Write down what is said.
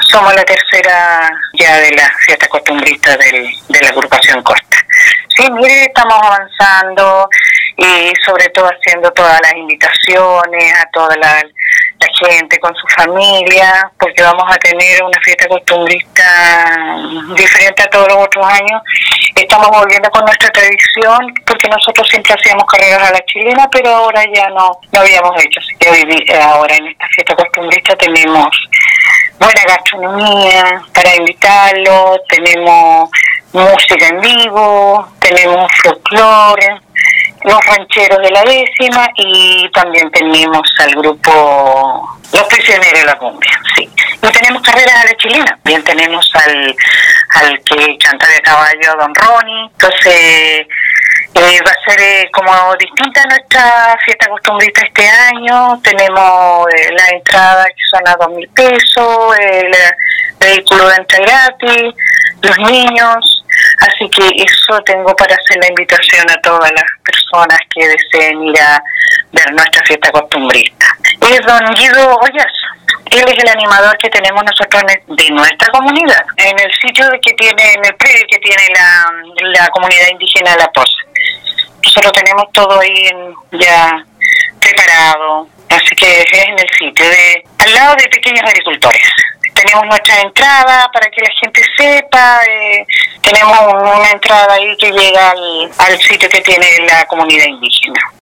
Somos la tercera ya de las fiestas costumbristas de la agrupación Costa. Sí, mire, estamos avanzando y sobre todo haciendo todas las invitaciones a toda la gente con su familia, porque vamos a tener una fiesta costumbrista diferente a todos los otros años. Estamos volviendo con nuestra tradición, porque nosotros siempre hacíamos carreras a la chilena, pero ahora ya no habíamos hecho. Así que ahora en esta fiesta costumbrista tenemos buena gastronomía para invitarlos, tenemos música en vivo, tenemos folclore, los rancheros de la décima y también tenemos al grupo Los Prisioneros de la Cumbia, sí. Y tenemos carreras a la chilena, bien tenemos al que canta de caballo, Don Ronnie. Entonces va a ser como distinta nuestra fiesta costumbrista este año. Tenemos la entrada que son a 2.000 pesos, el vehículo de entrada gratis, los niños. Así que eso tengo para hacer la invitación a todas las personas que deseen ir a ver nuestra fiesta costumbrista. Es don Guido Oyazo. Él es el animador que tenemos nosotros de nuestra comunidad, en el sitio que tiene, en el predio que tiene la comunidad indígena de La Poza. Nosotros tenemos todo ahí ya preparado, así que es en el sitio, al lado de pequeños agricultores. Tenemos nuestra entrada para que la gente sepa, tenemos una entrada ahí que llega al sitio que tiene la comunidad indígena.